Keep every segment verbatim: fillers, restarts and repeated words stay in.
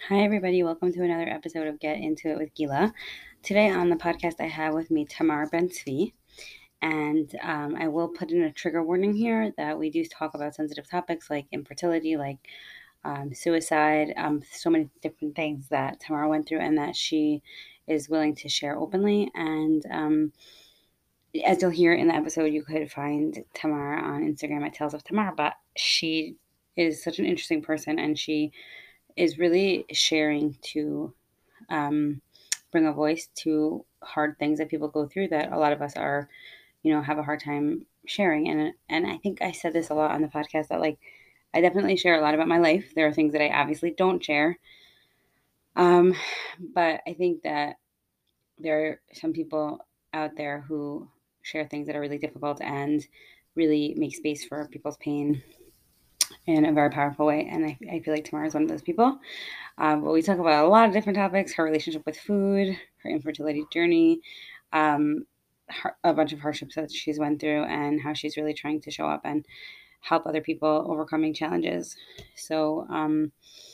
Hi, everybody. Welcome to another episode of Get Into It with Gila. Today on the podcast, I have with me Tamar Ben-Tzvi, and um, I will put in a trigger warning here that we do talk about sensitive topics like infertility, like um, suicide, um, so many different things that Tamar went through and that she is willing to share openly. And um, as you'll hear in the episode, you could find Tamar on Instagram at Tales of Tamar, but she is such an interesting person, and she is really sharing to um, bring a voice to hard things that people go through that a lot of us are, you know, have a hard time sharing. And and I think I said this a lot on the podcast that like I definitely share a lot about my life. There are things that I obviously don't share, um, but I think that there are some people out there who share things that are really difficult and really make space for people's pain in a very powerful way. And I, I feel like Tamara is one of those people. Um, but we talk about a lot of different topics: her relationship with food, her infertility journey, um, her, a bunch of hardships that she's went through, and how she's really trying to show up and help other people overcoming challenges. So um,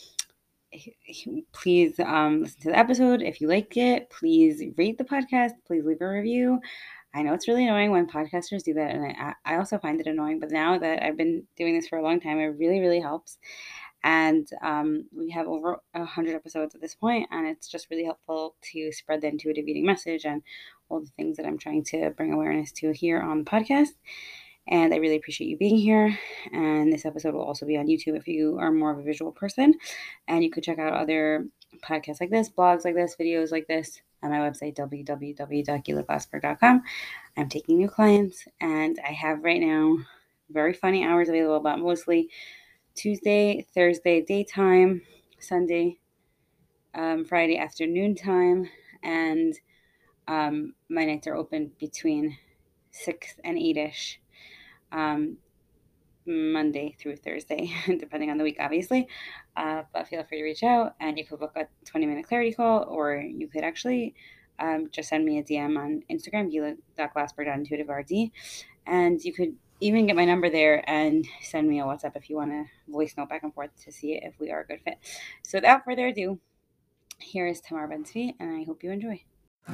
please um, listen to the episode. If you like it, please rate the podcast. Please leave a review. I know it's really annoying when podcasters do that, and I, I also find it annoying. But now that I've been doing this for a long time, it really, really helps. And um, we have over one hundred episodes at this point, and it's just really helpful to spread the intuitive eating message and all the things that I'm trying to bring awareness to here on the podcast. And I really appreciate you being here. And this episode will also be on YouTube if you are more of a visual person. And you could check out other podcasts like this, blogs like this, videos like this on my website, w w w dot gila glassberg dot com. I'm taking new clients, and I have right now very funny hours available, but mostly Tuesday, Thursday daytime, Sunday, um, Friday afternoon time, and um, my nights are open between six and eight-ish, um, Monday through Thursday, depending on the week, obviously. Uh, but feel free to reach out, and you could book a twenty-minute clarity call, or you could actually um, just send me a D M on Instagram, gila dot glassberg dot intuitive r d, and you could even get my number there and send me a WhatsApp if you want to voice note back and forth to see if we are a good fit. So without further ado, here is Tamar Ben-Tzvi, and I hope you enjoy.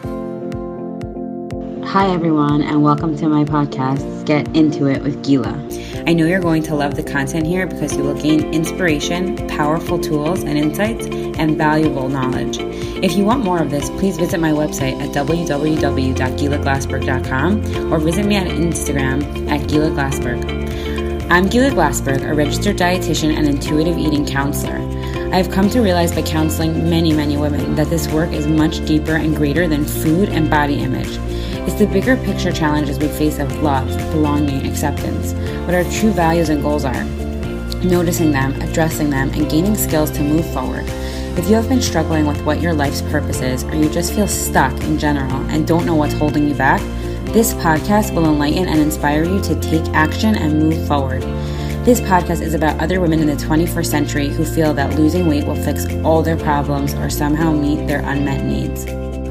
Hi, everyone, and welcome to my podcast, Get Into It with Gila. I know you're going to love the content here because you will gain inspiration, powerful tools and insights, and valuable knowledge. If you want more of this, please visit my website at w w w dot gila glassberg dot com or visit me on Instagram at gila glassberg. I'm Gila Glassberg, a registered dietitian and intuitive eating counselor. I have come to realize by counseling many, many women that this work is much deeper and greater than food and body image. It's the bigger picture challenges we face of love, belonging, acceptance, what our true values and goals are, noticing them, addressing them, and gaining skills to move forward. If you have been struggling with what your life's purpose is, or you just feel stuck in general and don't know what's holding you back, this podcast will enlighten and inspire you to take action and move forward. This podcast is about other women in the twenty-first century who feel that losing weight will fix all their problems or somehow meet their unmet needs.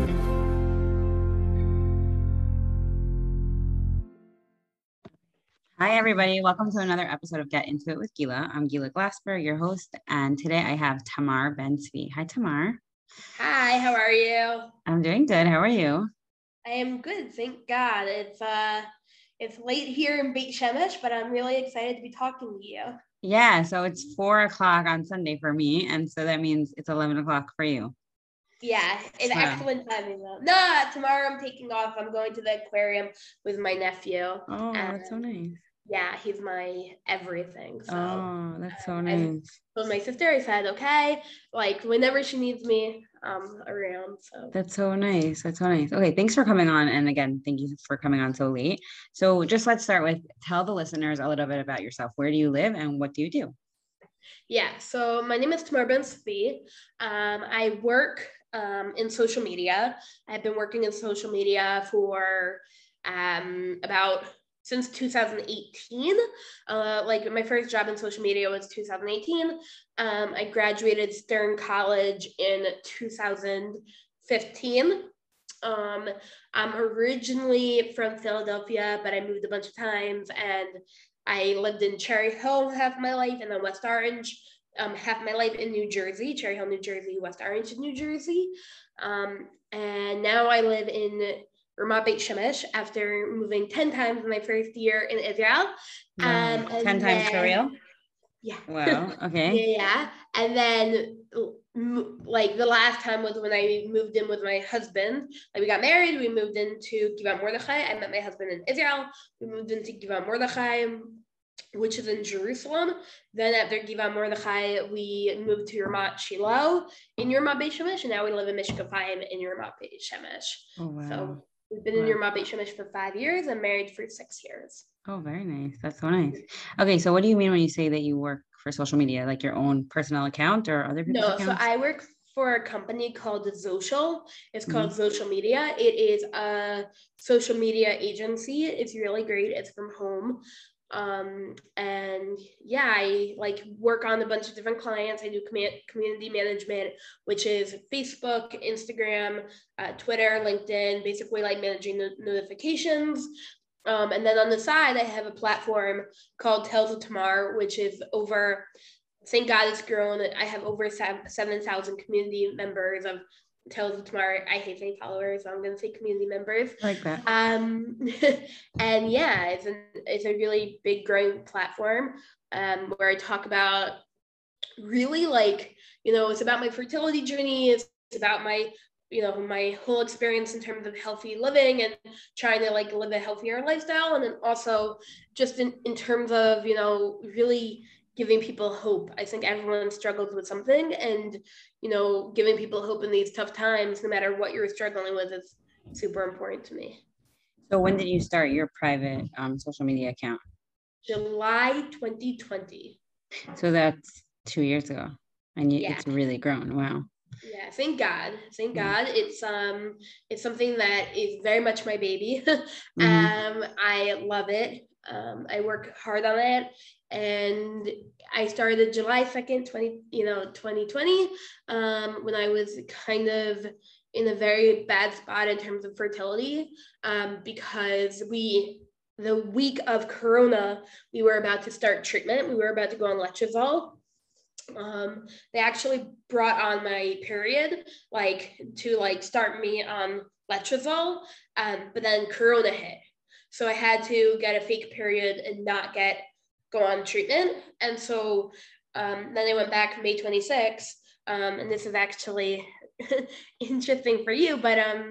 Hi, everybody. Welcome to another episode of Get Into It with Gila. I'm Gila Glassberg, your host, and today I have Tamar Ben-Tzvi. Hi, Tamar. Hi, how are you? I'm doing good. How are you? I am good, thank God. It's uh, it's late here in Beit Shemesh, but I'm really excited to be talking to you. Yeah, so it's four o'clock on Sunday for me, and so that means it's eleven o'clock for you. Yeah, it's so. Excellent timing though. No, tomorrow I'm taking off. I'm going to the aquarium with my nephew. Oh, and that's so nice. Yeah, he's my everything. So oh, that's so nice. I told my sister, I said, okay, like whenever she needs me, um, around. So that's so nice. That's so nice. Okay, thanks for coming on. And again, thank you for coming on so late. So just let's start with tell the listeners a little bit about yourself. Where do you live and what do you do? Yeah, so my name is Tamar Ben-Tzvi. Um, I work um, in social media. I've been working in social media for um, about since two thousand eighteen. Uh, like my first job in social media was two thousand eighteen. Um, I graduated Stern College in two thousand fifteen. Um, I'm originally from Philadelphia, but I moved a bunch of times, and I lived in Cherry Hill half my life and then West Orange um, half my life in New Jersey, Cherry Hill, New Jersey, West Orange, New Jersey. Um, and now I live in Ramat Beit Shemesh after moving ten times in my first year in Israel. Wow. Um, and ten times for then, real? yeah. Wow. Okay. Yeah, yeah. And then like the last time was when I moved in with my husband. Like we got married, we moved into Givat Mordechai. I met my husband in Israel. We moved into Givat Mordechai, which is in Jerusalem. Then after Givat Mordechai, we moved to Ramat Shiloh in Ramat Beit Shemesh, and now we live in Mishkafayim in Ramat Beit Shemesh. Oh, wow. So we've been wow. in Ramat Beit Shemesh for five years and married for six years. Oh, very nice. That's so nice. Okay, so what do you mean when you say that you work for social media, like your own personal account or other people's no, accounts? No, so I work for a company called Social. It's called mm-hmm. Social Media. It is a social media agency. It's really great. It's from home. Um, and yeah, I like work on a bunch of different clients. I do com- community management, which is Facebook, Instagram, uh, Twitter, LinkedIn, basically like managing the notifications. Um, and then on the side, I have a platform called Tales of Tamar, which is over, thank God it's grown. I have over seven thousand community members of Tales of Tamar. I hate saying followers, so I'm going to say community members. I like that. Um, and yeah, it's, an, it's a really big growing platform um, where I talk about really like, you know, it's about my fertility journey. It's about my you know, my whole experience in terms of healthy living and trying to like live a healthier lifestyle. And then also just in, in terms of, you know, really giving people hope. I think everyone struggles with something, and, you know, giving people hope in these tough times, no matter what you're struggling with, is super important to me. So when did you start your private um, social media account? July twenty twenty. So that's two years ago, and you, yeah. It's really grown. Wow. Yeah, thank God. Thank God. It's um it's something that is very much my baby. mm-hmm. Um I love it. Um I work hard on it, and I started July second, twenty, you know, twenty twenty, um when I was kind of in a very bad spot in terms of fertility, um because we the week of Corona, we were about to start treatment. We were about to go on letrozole. Um, they actually brought on my period, like to like start me on letrozole, um, but then Corona hit. So I had to get a fake period and not get, go on treatment. And so um, then I went back May twenty-sixth, um, and this is actually interesting for you, but um,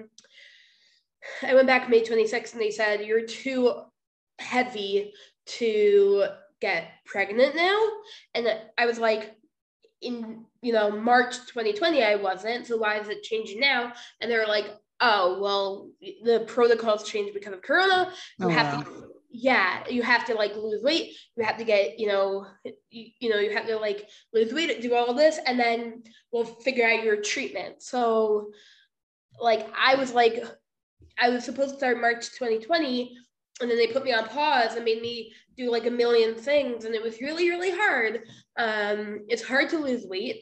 I went back May twenty-sixth and they said, you're too heavy to get pregnant now. And I was like, in, you know, March twenty twenty, I wasn't. So why is it changing now? And they were like, oh, well, the protocols changed because of Corona. You oh, have wow. to, yeah, you have to like lose weight. You have to get, you know, you, you know, you have to like lose weight, do all this, and then we'll figure out your treatment. So like, I was like, I was supposed to start March twenty twenty, and then they put me on pause and made me do like a million things. And it was really, really hard. Um, it's hard to lose weight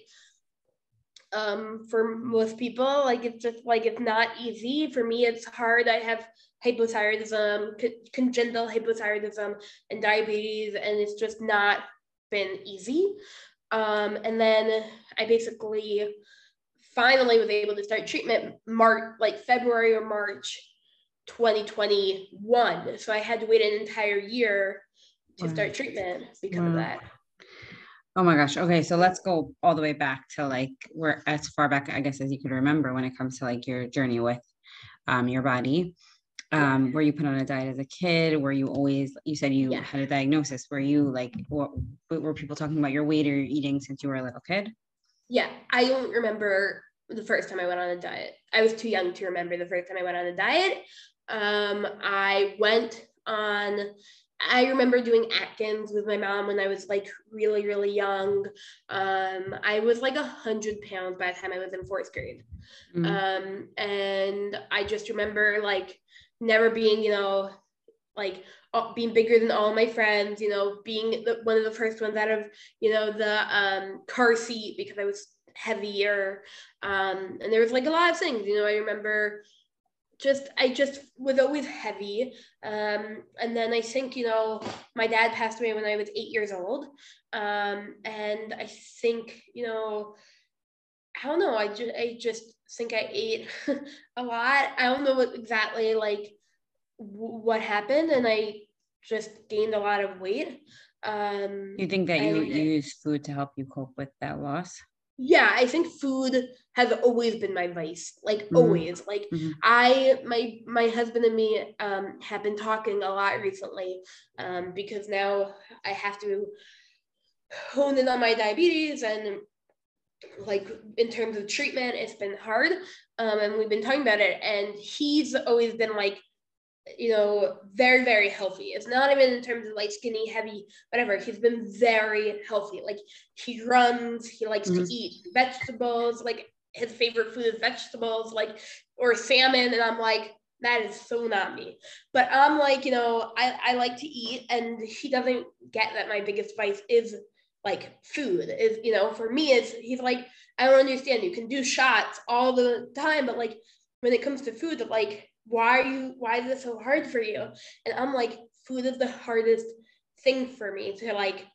um, for most people. Like, it's just like, it's not easy. For me, it's hard. I have hypothyroidism, co- congenital hypothyroidism and diabetes, and it's just not been easy. Um, and then I basically finally was able to start treatment March, like February or March twenty twenty-one. So I had to wait an entire year to wow. start treatment because wow. of that. Oh my gosh. Okay. So let's go all the way back to like, we're as far back, I guess, as you could remember when it comes to like your journey with um, your body. Um, yeah. Were you put on a diet as a kid? Were you always, you said you yeah. had a diagnosis. Were you like, what, were people talking about your weight or your eating since you were a little kid? Yeah. I don't remember the first time I went on a diet. I was too young to remember the first time I went on a diet. Um, I went on, I remember doing Atkins with my mom when I was like really, really young. Um, I was like a hundred pounds by the time I was in fourth grade. Mm-hmm. Um, and I just remember like never being, you know, like being bigger than all my friends, you know, being the, one of the first ones out of, you know, the um, car seat because I was heavier. Um, and there was like a lot of things, you know, I remember just I just was always heavy. Um, and then I think, you know, my dad passed away when I was eight years old. Um, and I think, you know, I don't know, I just I just think I ate a lot. I don't know what exactly like w- what happened, and I just gained a lot of weight. Um, You think that you, and you use food to help you cope with that loss? yeah, I think food has always been my vice, like Mm-hmm. always. Like Mm-hmm. I, my my husband and me um, have been talking a lot recently, um, because now I have to hone in on my diabetes, and like in terms of treatment, it's been hard. Um, and we've been talking about it, and he's always been like, you know, very, very healthy. It's not even in terms of like skinny, heavy, whatever. He's been very healthy. Like he runs, he likes to Mm-hmm. eat vegetables. Like his favorite food is vegetables, like, or salmon. And I'm like, that is so not me. But I'm like, you know, I, I like to eat, and he doesn't get that my biggest vice is like food. Is, you know, for me, it's he's like, I don't understand. You can do shots all the time, but like when it comes to food, like why are you why is it so hard for you? And I'm like, food is the hardest thing for me to like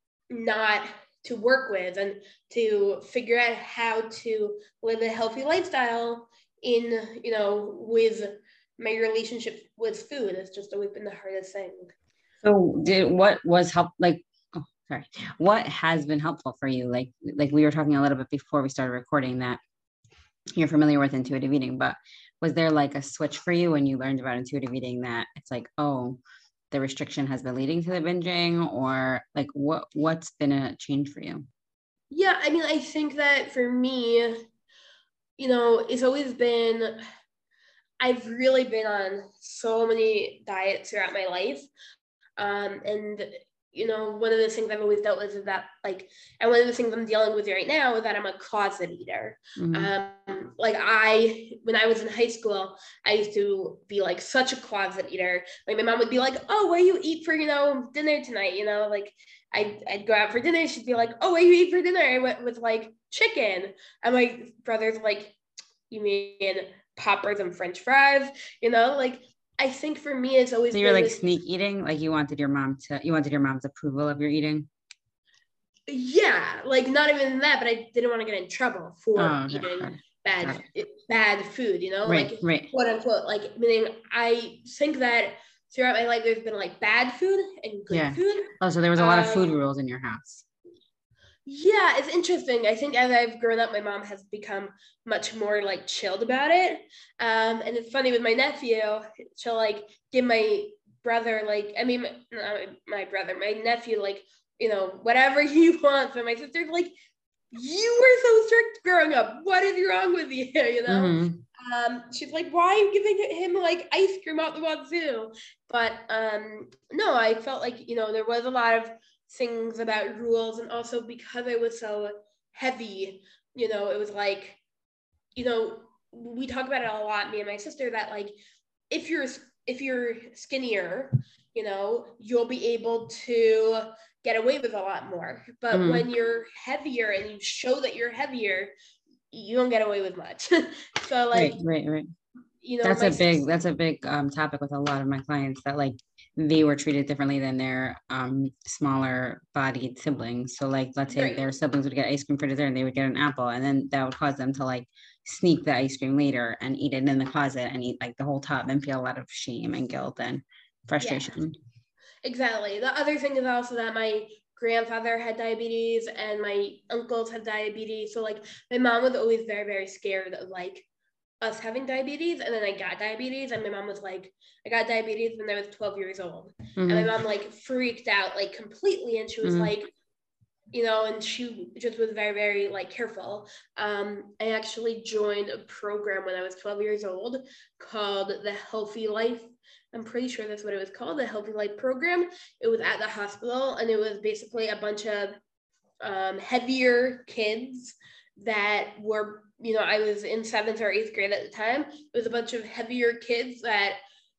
not to work with, and to figure out how to live a healthy lifestyle in, you know, with my relationship with food. It's just always been the hardest thing. So did what was help like oh sorry. What has been helpful for you? Like like we were talking a little bit before we started recording that you're familiar with intuitive eating, but was there like a switch for you when you learned about intuitive eating that it's like, oh, the restriction has been leading to the binging, or like what what's been a change for you? Yeah, I mean, I think that for me, you know, it's always been, I've really been on so many diets throughout my life. Um, and you know, one of the things I've always dealt with is that like, and one of the things I'm dealing with right now is that I'm a closet eater. Mm-hmm. Um, like I, when I was in high school, I used to be like such a closet eater. Like my mom would be like, "Oh, what do you eat for, you know, dinner tonight?" You know, like I'd, I'd go out for dinner. She'd be like, "Oh, what do you eat for dinner?" I went with like chicken. And my brother's like, "You mean poppers and French fries?" You know, like I think for me, it's always So you're been like this. sneak eating, like you wanted your mom to you wanted your mom's approval of your eating. Yeah, like not even that, but I didn't want to get in trouble for Oh, okay, eating got it. bad Got it. bad food, you know, Right, like right. quote unquote. Like meaning I think that throughout my life there's been like bad food and good Yeah. food. Oh, so there was a lot of food Um rules in your house. yeah, it's interesting. I think as I've grown up, my mom has become much more like chilled about it. Um and it's funny with my nephew, she'll like give my brother like I mean not my brother, my nephew like, you know, whatever he wants. And my sister's like, you were so strict growing up. What is wrong with you? You know? Mm-hmm. Um, she's like, why are you giving him like ice cream out the wazoo? But um, no, I felt like, you know, there was a lot of things about rules. And also because I was so heavy, you know, it was like, you know, we talk about it a lot, me and my sister, that like if you're if you're skinnier, you know, you'll be able to get away with a lot more. But Mm-hmm. when you're heavier and you show that you're heavier, you don't get away with much. So Right, like, right, right. you know, That's my a big that's a big um topic with a lot of my clients that like they were treated differently than their um smaller bodied siblings. So like let's say right. their siblings would get ice cream for dessert and they would get an apple, and then that would cause them to like sneak the ice cream later and eat it in the closet and eat like the whole tub and feel a lot of shame and guilt and Yeah, frustration. exactly. The other thing is also that my grandfather had diabetes and my uncles had diabetes. So like my mom was always very, very scared of like us having diabetes. And then I got diabetes, and my mom was like, I got diabetes when I was twelve years old. And my Mm-hmm. mom like freaked out like completely, and she was Mm-hmm. like, you know, and she just was very, very like careful. Um, I actually joined a program when I was twelve years old called the Healthy Life. I'm pretty sure that's what it was called, the Healthy Life program. It was at the hospital, and it was basically a bunch of um, heavier kids that were, you know, I was in seventh or eighth grade at the time. It was a bunch of heavier kids that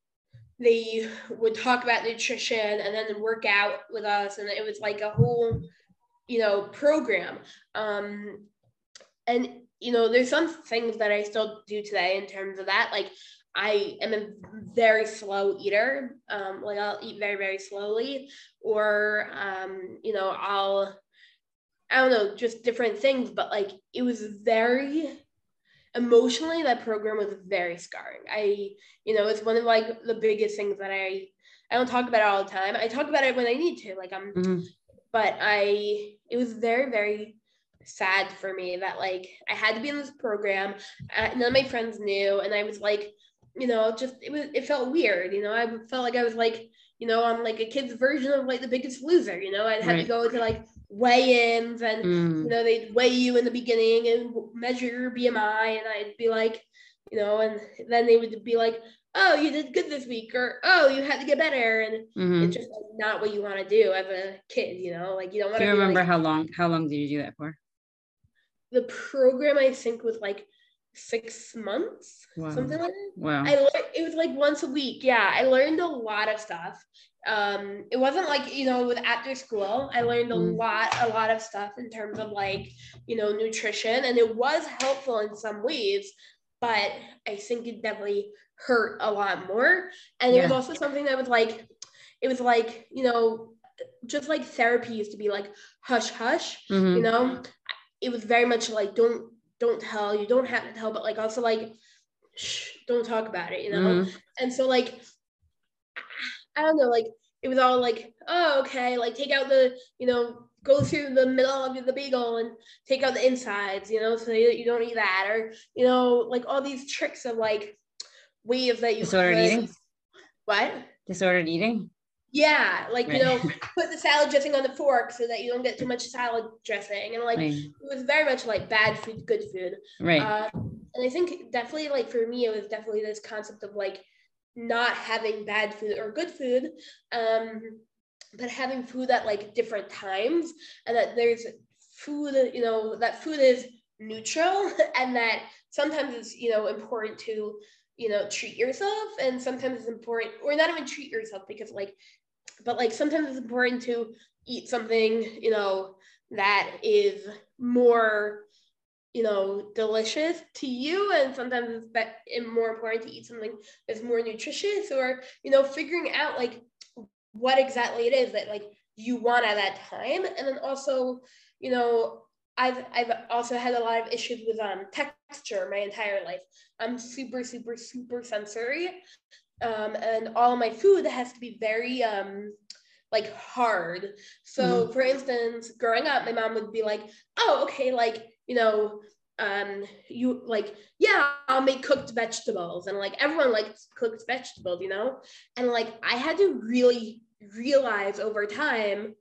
they would talk about nutrition and then work out with us. And it was like a whole, you know, program. Um, and, you know, there's some things that I still do today in terms of that. Like, I am a very slow eater. Um, like I'll eat very, very slowly, or, um, you know, I'll, I don't know, just different things, but like, it was very, emotionally, that program was very scarring. I, you know, it's one of like the biggest things that I, I don't talk about it all the time. I talk about it when I need to, like I'm, mm-hmm. but I, it was very, very sad for me that like I had to be in this program. Uh, none of my friends knew, and I was like, you know, just it was it felt weird. You know, I felt like I was like, you know, on like a kid's version of like The Biggest Loser. You know, I'd have right. to go to like weigh-ins, and mm. you know, they'd weigh you in the beginning and measure your B M I, and I'd be like, you know, and then they would be like, oh, you did good this week, or oh, you had to get better, and mm-hmm. it's just like, not what you want to do as a kid. You know, like you don't want to. Do you remember like, how long? How long did you do that for? The program, I think, was like six months, wow. something like that. Wow. I learned, it was like once a week. Yeah, I learned a lot of stuff. Um, it wasn't like, you know, with after school. I learned a mm. lot, a lot of stuff in terms of like, you know, nutrition, and it was helpful in some ways, but I think it definitely hurt a lot more. And yeah. it was also something that was like, it was like, you know, just like therapy used to be like hush hush, mm-hmm. you know. It was very much like, don't, don't tell, you don't have to tell, but like also like, shh, don't talk about it, you know? Mm-hmm. And so like, I don't know, like it was all like, oh, okay, like take out the, you know, go through the middle of the bagel and take out the insides, you know, so that you don't eat that, or, you know, like all these tricks of like ways that you disordered could, eating. What? Disordered eating. Yeah, like, you know, put the salad dressing on the fork so that you don't get too much salad dressing. And like, right. it was very much like bad food, good food. Right. Uh, and I think definitely like for me, it was definitely this concept of like not having bad food or good food, um, but having food at like different times, and that there's food, you know, that food is neutral, and that sometimes it's, you know, important to, you know, treat yourself, and sometimes it's important, or not even treat yourself, because like, but like sometimes it's important to eat something, you know, that is more, you know, delicious to you, and sometimes it's be- more important to eat something that's more nutritious, or, you know, figuring out like what exactly it is that like you want at that time. And then also, you know, I've I've also had a lot of issues with um texture my entire life. I'm super, super, super sensory. Um, and all of my food has to be very um like hard. So mm-hmm. for instance, growing up, my mom would be like, oh, okay, like, you know, um, you like, yeah, I'll make cooked vegetables. And like everyone likes cooked vegetables, you know? And like I had to really realize over time,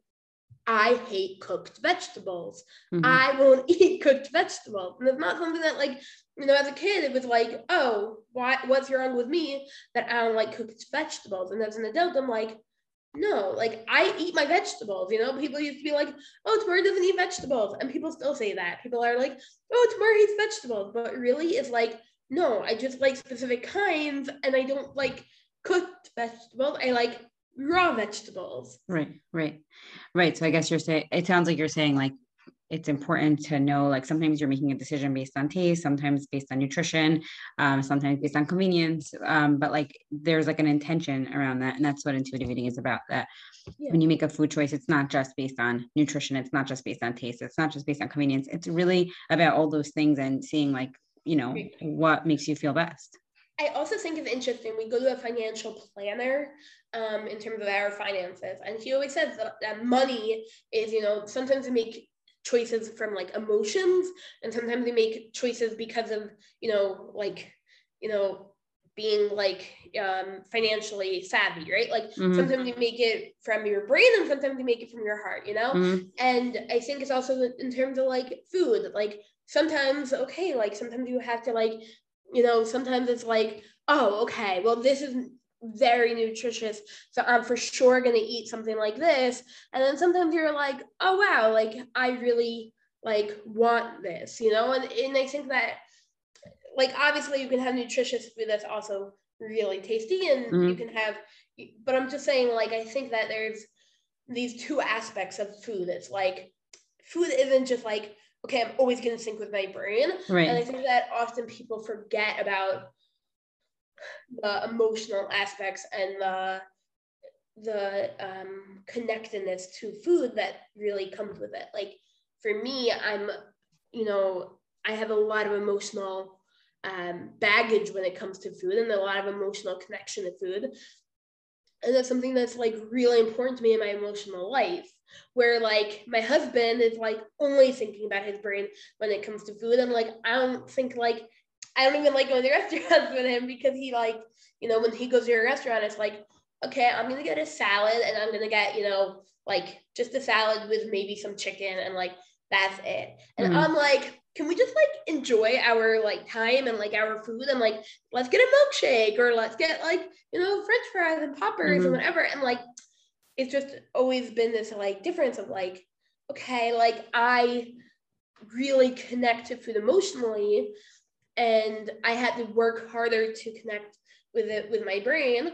I hate cooked vegetables. Mm-hmm. I won't eat cooked vegetables. And it's not something that like, you know, as a kid, it was like, oh, why, what's wrong with me that I don't like cooked vegetables? And as an adult, I'm like, no, like I eat my vegetables, you know. People used to be like, oh, Tamara doesn't eat vegetables. And people still say that. People are like, oh, Tamara eats vegetables. But really it's like, no, I just like specific kinds, and I don't like cooked vegetables. I like raw vegetables. Right, right, right. So I guess you're saying, it sounds like you're saying like, it's important to know, like sometimes you're making a decision based on taste, sometimes based on nutrition, um, sometimes based on convenience. Um, but like, there's like an intention around that. And that's what intuitive eating is about, that yeah. when you make a food choice, it's not just based on nutrition. It's not just based on taste. It's not just based on convenience. It's really about all those things and seeing like, you know, what makes you feel best. I also think it's interesting. We go to a financial planner um, in terms of our finances. And he always says that, that money is, you know, sometimes we make choices from like emotions, and sometimes we make choices because of, you know, like, you know, being like um, financially savvy, right? Like mm-hmm. sometimes you make it from your brain, and sometimes you make it from your heart, you know? Mm-hmm. And I think it's also in terms of like food, like sometimes, okay, like sometimes you have to like, you know, sometimes it's like, oh, okay, well, this is very nutritious, so I'm for sure going to eat something like this. And then sometimes you're like, oh, wow, like I really like want this, you know? And, and I think that like, obviously you can have nutritious food that's also really tasty, and mm-hmm. you can have, but I'm just saying, like, I think that there's these two aspects of food. It's like, food isn't just like, okay, I'm always going to sync with my brain. Right. And I think that often people forget about the emotional aspects and the the um, connectedness to food that really comes with it. Like for me, I'm, you know, I have a lot of emotional um, baggage when it comes to food and a lot of emotional connection to food. And that's something that's like really important to me in my emotional life, where like my husband is like only thinking about his brain when it comes to food. And like, I don't think like, I don't even like going to restaurants with him because he like, you know, when he goes to a restaurant, it's like, okay, I'm going to get a salad and I'm going to get, you know, like just a salad with maybe some chicken and like, that's it. And mm-hmm. I'm like, can we just like enjoy our like time and like our food and like, let's get a milkshake or let's get like, you know, French fries and poppers mm-hmm. and whatever. And like, it's just always been this like difference of like, okay, like I really connect to food emotionally and I had to work harder to connect with it with my brain.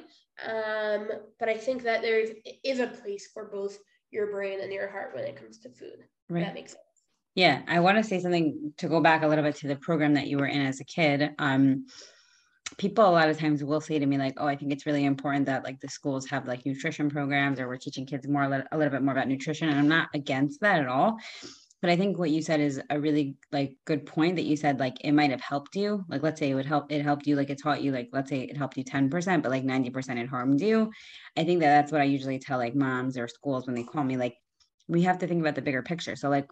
Um, but I think that there is a place for both your brain and your heart when it comes to food. Right. That makes sense. Yeah, I want to say something to go back a little bit to the program that you were in as a kid. Um, people a lot of times will say to me like, oh, I think it's really important that like the schools have like nutrition programs or we're teaching kids more, a little, a little bit more about nutrition. And I'm not against that at all. But I think what you said is a really like good point that you said, like, it might've helped you. Like, let's say it would help, it helped you, like it taught you, like, let's say it helped you ten percent, but like ninety percent it harmed you. I think that that's what I usually tell like moms or schools when they call me, like, we have to think about the bigger picture. So like,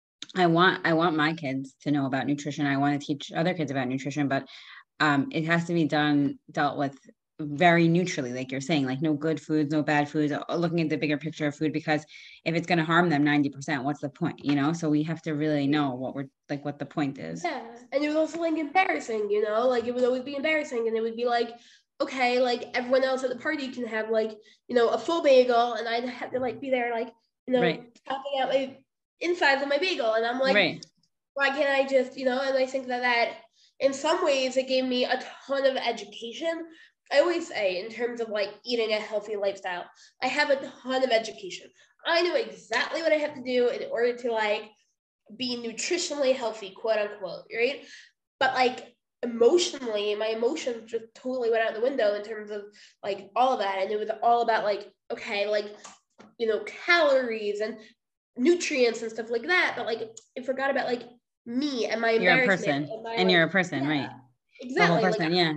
I want, I want my kids to know about nutrition. I want to teach other kids about nutrition, but um, it has to be done, dealt with very neutrally, like you're saying, like no good foods, no bad foods, looking at the bigger picture of food, because if it's going to harm them ninety percent, what's the point, you know? So we have to really know what we're like, what the point is. Yeah. And it was also like embarrassing, you know, like it would always be embarrassing and it would be like, okay, like everyone else at the party can have like, you know, a full bagel and I'd have to like be there, like, you know, right. chopping out my insides of my bagel. And I'm like, right. why can't I just, you know, and I think that that in some ways it gave me a ton of education. I always say in terms of like eating a healthy lifestyle, I have a ton of education. I know exactly what I have to do in order to like be nutritionally healthy, quote unquote, right? But like emotionally, my emotions just totally went out the window in terms of like all of that. And it was all about like, okay, like, you know, calories and nutrients and stuff like that. But like, I forgot about like me and my you're embarrassment. A person, and, my, and like, you're a person, yeah, right? Exactly. The whole person, like, yeah.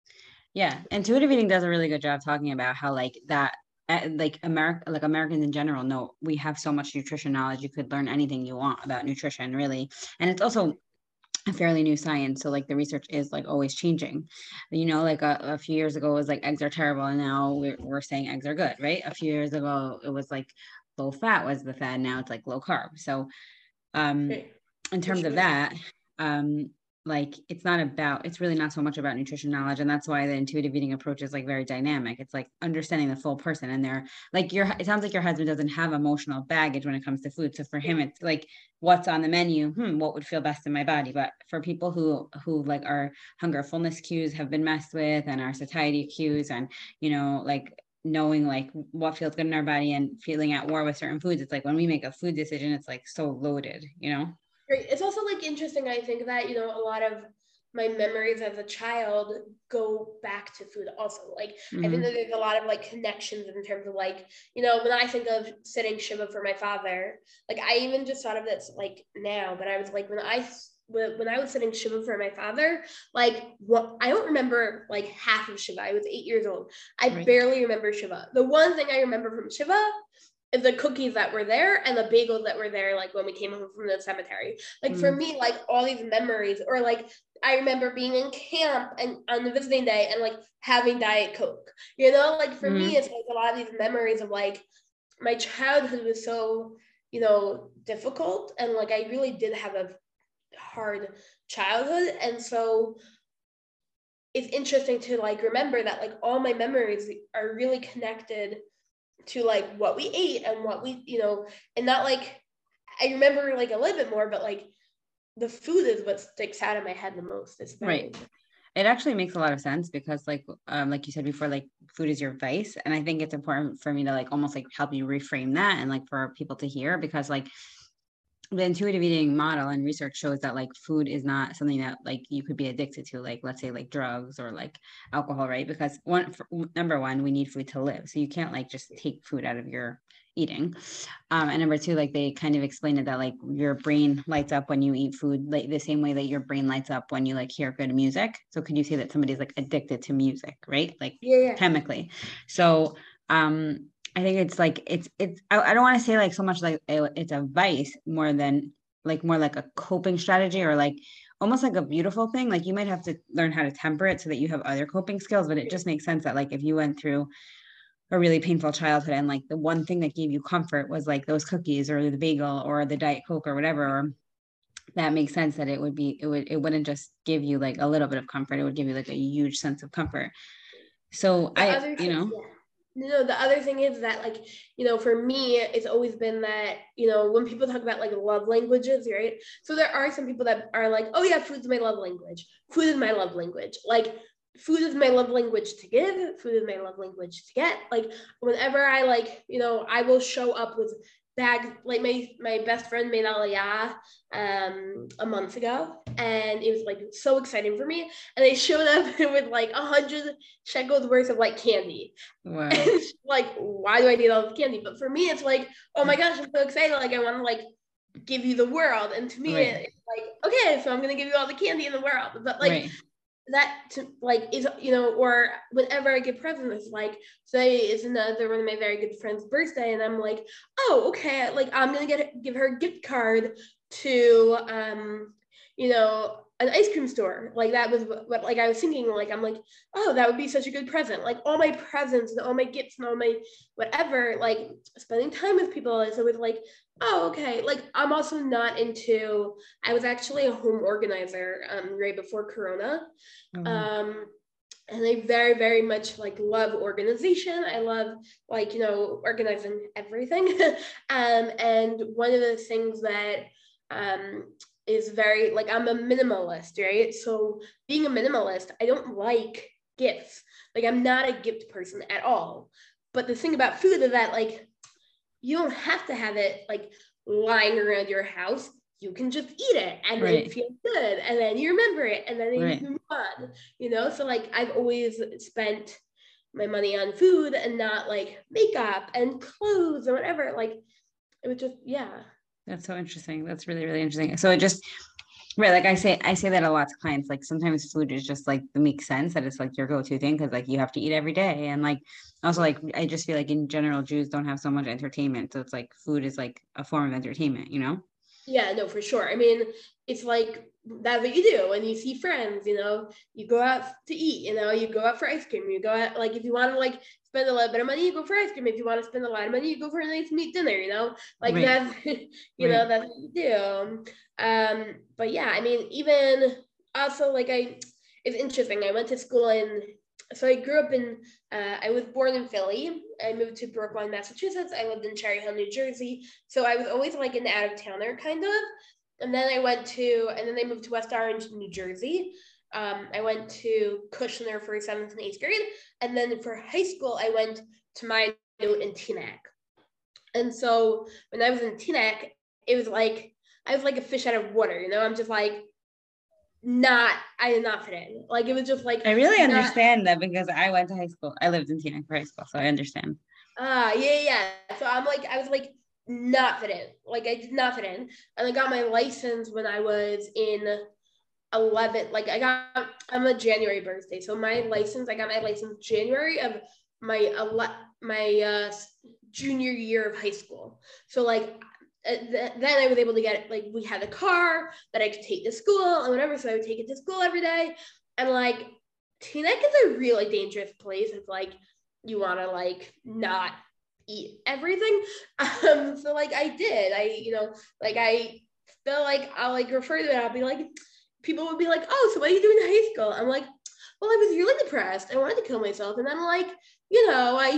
Yeah. Intuitive eating does a really good job talking about how like that, like America, like Americans in general know we have so much nutrition knowledge. You could learn anything you want about nutrition, really. And it's also a fairly new science. So like the research is like always changing, you know, like a, a few years ago it was like eggs are terrible. And now we're, we're saying eggs are good, right? A few years ago, it was like low fat was the fad. Now it's like low carb. So um, in terms of that, um, like it's not about, it's really not so much about nutrition knowledge. And that's why the intuitive eating approach is like very dynamic. It's like understanding the full person, and they're like your, it sounds like your husband doesn't have emotional baggage when it comes to food. So for him, it's like what's on the menu, hmm, what would feel best in my body. But for people who, who like our hunger fullness cues have been messed with, and our satiety cues, and, you know, like knowing like what feels good in our body and feeling at war with certain foods, it's like when we make a food decision, it's like so loaded, you know? Right. It's also like interesting, I think, that, you know, a lot of my memories as a child go back to food also. Like, mm-hmm. I think that there's a lot of like connections in terms of like, you know, when I think of sitting Shiva for my father, like I even just thought of this like now, but I was like, when I when I was sitting Shiva for my father, like what I don't remember like half of Shiva. I was eight years old. I right. barely remember Shiva. The one thing I remember from Shiva is the cookies that were there and the bagels that were there, like when we came home from the cemetery. Like mm. for me, like all these memories, or like I remember being in camp and on the visiting day and like having Diet Coke, you know, like for mm. me, it's like a lot of these memories of like my childhood was so, you know, difficult. And like, I really did have a hard childhood. And so it's interesting to like remember that like all my memories are really connected to like what we ate and what we, you know, and not like, I remember like a little bit more, but like the food is what sticks out of my head the most. It's right. It actually makes a lot of sense because like, um, like you said before, like food is your vice. And I think it's important for me to like, almost like help you reframe that and like for people to hear, because like, the intuitive eating model and research shows that like food is not something that like you could be addicted to, like let's say like drugs or like alcohol, right? Because one for, number one, we need food to live, so you can't like just take food out of your eating. Um, and number two, like they kind of explained it that like your brain lights up when you eat food, like the same way that your brain lights up when you like hear good music. So could you say that somebody's like addicted to music, right? Like Yeah, yeah. chemically. So um I think it's like it's it's I, I don't want to say like so much like it, it's a vice more than like more like a coping strategy, or like almost like a beautiful thing. Like you might have to learn how to temper it so that you have other coping skills, but it just makes sense that like if you went through a really painful childhood and like the one thing that gave you comfort was like those cookies or the bagel or the Diet Coke or whatever, or that makes sense that it would be it would it wouldn't just give you like a little bit of comfort, it would give you like a huge sense of comfort. So The I other you thing, know yeah. No, the other thing is that, like, you know, for me, it's always been that, you know, when people talk about like love languages, right? So there are some people that are like, oh yeah, food's my love language. Food is my love language. Like, food is my love language to give. Food is my love language to get. Like, whenever I like, you know, I will show up with bag, like my my best friend made aliyah um a month ago, and it was like so exciting for me, and they showed up with like a hundred shekels worth of like candy. wow. And like, why do I need all the candy? But for me it's like, oh my gosh, I'm so excited, like I want to like give you the world. And to me Right. it's like, okay, so I'm gonna give you all the candy in the world. But like Right. that to, like is, you know, or whenever I get presents, like today is another one of my very good friend's birthday, and I'm like, oh okay, like I'm gonna get give her a gift card to um you know, an ice cream store. Like that was what, what like I was thinking, like I'm like, oh, that would be such a good present. Like all my presents and all my gifts and all my whatever, like spending time with people is always like, oh okay. Like I'm also not into, I was actually a home organizer um right before Corona. Oh, um and I very, very much like love organization. I love like, you know, organizing everything. um, and one of the things that um, is very like, I'm a minimalist, right? So being a minimalist, I don't like gifts. Like I'm not a gift person at all. But the thing about food is that like, you don't have to have it like lying around your house. You can just eat it and then right. feel good, and then you remember it, and then Right. you move on, you know? So like I've always spent my money on food and not like makeup and clothes or whatever. Like it would just, yeah. That's so interesting. That's really, really interesting. So it just, right, like I say, I say that a lot to clients. Like sometimes food is just like it makes sense that it's like your go-to thing because like you have to eat every day. And like also like I just feel like in general Jews don't have so much entertainment. So it's like food is like a form of entertainment, you know? Yeah, no, for sure. I mean, it's like that's what you do when you see friends, you know, you go out to eat, you know, you go out for ice cream, you go out, like if you want to like spend a little bit of money, you go for ice cream. If you want to spend a lot of money, you go for a nice meat dinner, you know, like Right. that's, you know, Right. that's what you do. Um, but yeah, I mean, even also like I, it's interesting. I went to school in, so I grew up in, uh, I was born in Philly. I moved to Brookline, Massachusetts. I lived in Cherry Hill, New Jersey. So I was always like an out of towner kind of. And then I went to, and then I moved to West Orange, New Jersey. Um, I went to Kushner for seventh and eighth grade. And then for high school, I went to Minot in Teaneck. And so when I was in Teaneck, it was like, I was like a fish out of water, you know? I'm just like, not, I did not fit in. Like it was just like I really not, understand that because I went to high school. I lived in Teaneck for high school, so I understand. ah, uh, yeah, yeah. So I'm like, I was like not fit in. Like I did not fit in. And I got my license when I was in eleven. Like I got, I'm a January birthday. So my license, I got my license January of my ele- my uh, junior year of high school. So like then I was able to get, like, we had a car that I could take to school and whatever. So I would take it to school every day. And like, Teaneck is a really dangerous place. It's like, you want to like not eat everything. Um, so like I did, I, you know, like I feel like I'll like refer to it. I'll be like, people would be like, oh, so what are you doing in high school? I'm like, well, I was really depressed. I wanted to kill myself. And then like, you know, I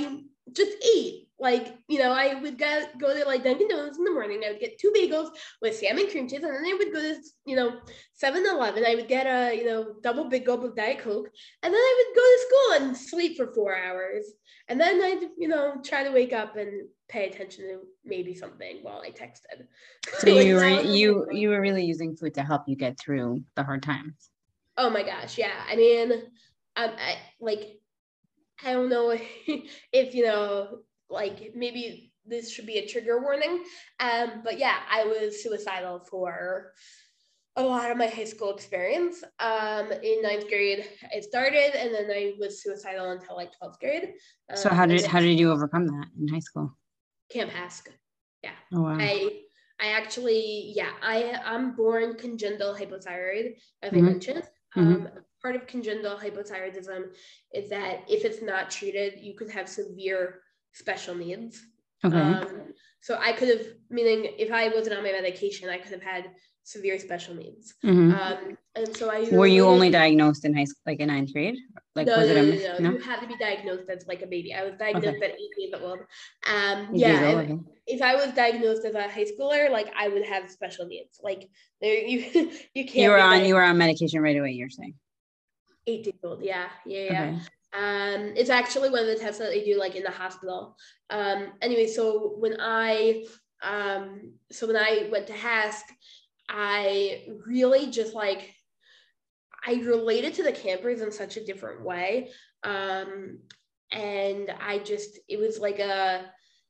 just ate. Like, you know, I would go, go to like Dunkin' Donuts in the morning. I would get two bagels with salmon cream cheese. And then I would go to, you know, seven eleven. I would get a, you know, double big gulp of Diet Coke. And then I would go to school and sleep for four hours. And then I'd, you know, try to wake up and pay attention to maybe something while I texted. So Like, you were, that was you, my- you were really using food to help you get through the hard times. Oh my gosh. Yeah. I mean, um, I like, I don't know if, you know, like maybe this should be a trigger warning. Um, but yeah, I was suicidal for a lot of my high school experience. Um, in ninth grade, I started, and then I was suicidal until like twelfth grade. Um, So how did, how did you overcome that in high school? Camp Hask. Yeah. Oh, wow. I, I actually, yeah, I, I'm born congenital hypothyroid, as Mhm. I mentioned. Mhm. Um, part of congenital hypothyroidism is that if it's not treated, you could have severe special needs. Okay. Um, so I could have, meaning if I wasn't on my medication, I could have had severe special needs. Mhm. Um, and so I Were you related- only diagnosed in high school, like in ninth grade? Like, no, was no, it a no, mis- no, no? You had to be diagnosed as like a baby. I was diagnosed Okay. at eight years old. Um, Eight yeah, years old, if, okay. if I was diagnosed as a high schooler, like I would have special needs. Like there, you you can't. You were be on, diagnosed- you were on medication right away, you're saying? eight years old. Yeah, yeah, yeah. Okay. Um, it's actually one of the tests that they do like in the hospital. Um, anyway, so when I, um, so when I went to Hask, I really just like, I related to the campers in such a different way. Um, and I just, it was like a,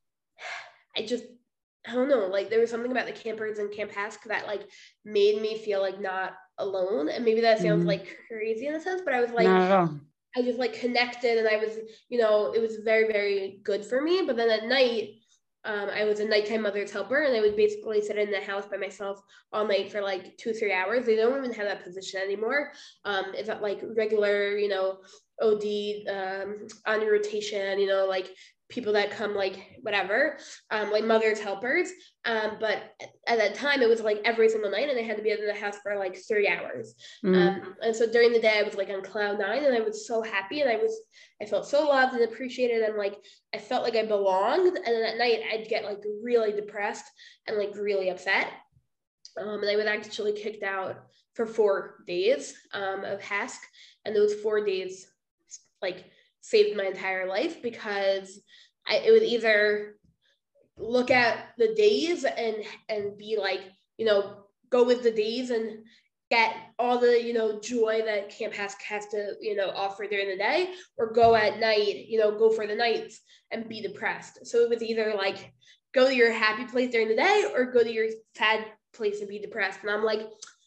I just, I don't know, like there was something about the campers in Camp Hask that like made me feel like not alone. And maybe that sounds Mhm. like crazy in a sense, but I was like, Not at all. I just like connected, and I was, you know, it was very, very good for me. But then at night, um, I was a nighttime mother's helper, and I would basically sit in the house by myself all night for like two, three hours. They don't even have that position anymore. Um, it's not like regular, you know, O D um, on your rotation, you know, like people that come like whatever, um, like mother's helpers. Um, but at that time, it was like every single night, and I had to be in the house for like three hours. Mhm. Um, and so during the day, I was like on cloud nine, and I was so happy, and I was, I felt so loved and appreciated, and like I felt like I belonged. And then at night, I'd get like really depressed and like really upset. Um, and I was actually kicked out for four days um, of Hask, and those four days like saved my entire life, because I, it would either look at the days and and be like, you know, go with the days and get all the, you know, joy that Camp Hask has to, you know, offer during the day, or go at night, you know, go for the nights and be depressed. So it was either like go to your happy place during the day or go to your sad place and be depressed. And I'm like,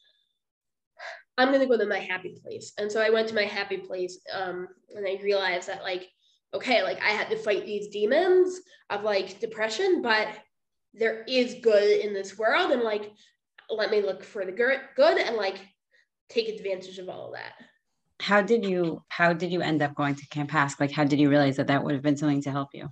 I'm going to go to my happy place. And so I went to my happy place, um, and I realized that like, okay, like I had to fight these demons of like depression, but there is good in this world. And like, let me look for the good and like take advantage of all of that. How did you, how did you end up going to Camp Hask? Like, how did you realize that that would have been something to help you?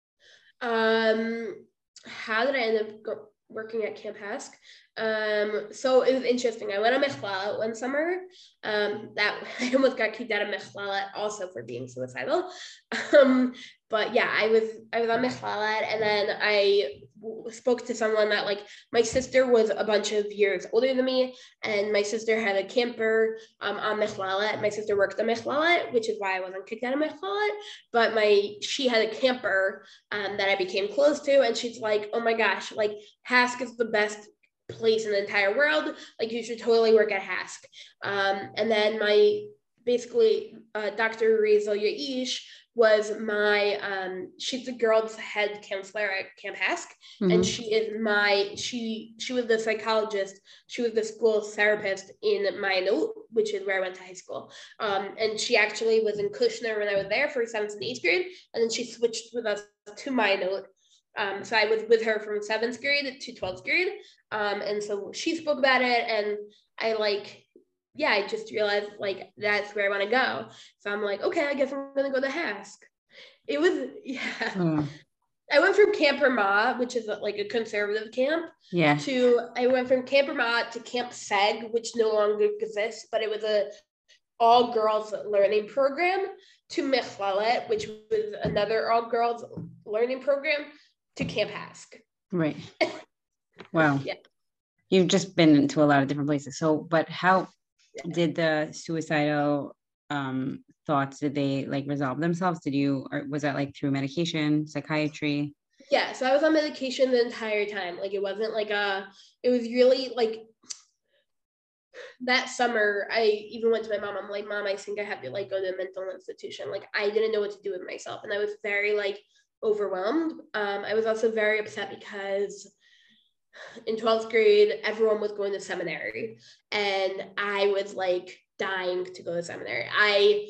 Um, how did I end up go- working at Camp Hask? Um, so it was interesting. I went on Mechlala one summer. Um, that I almost got kicked out of Mechlala also for being suicidal. Um, but yeah, I was I was on Mechlala, and then I w- spoke to someone that like my sister was a bunch of years older than me, and my sister had a camper um, on Mechlala. My sister worked on Mechlala, which is why I wasn't kicked out of Mechlala. But my she had a camper um, that I became close to, and she's like, "Oh my gosh, like Hask is the best place in the entire world. Like you should totally work at Hask." Um, and then my basically uh, Doctor Rizal Yaish was my um, she's the girls head counselor at Camp Hask, Mhm. and she is my she she was the psychologist. She was the school therapist in Minot, which is where I went to high school. Um, and she actually was in Kushner when I was there for seventh and eighth grade, and then she switched with us to Minot. Um, so I was with her from seventh grade to twelfth grade. Um, and so she spoke about it, and I like, yeah, I just realized like that's where I want to go. So I'm like, okay, I guess I'm gonna go to Hask. It was, yeah. Oh, I went from Camp Vermont, which is like a conservative camp, yeah. to I went from Camp Vermont to Camp Seg, which no longer exists, but it was a all girls learning program, to Mechlalet, which was another all girls learning program to Camp Hask. Right. Wow. Yeah. You've just been into a lot of different places. So, but how Yeah. did the suicidal um, thoughts, did they like resolve themselves? Did you, or was that like through medication, psychiatry? Yeah. So I was on medication the entire time. Like it wasn't like a, it was really like that summer, I even went to my mom. I'm like, Mom, I think I have to like go to a mental institution. Like I didn't know what to do with myself. And I was very like overwhelmed. Um, I was also very upset because in twelfth grade, everyone was going to seminary and I was like dying to go to seminary. I,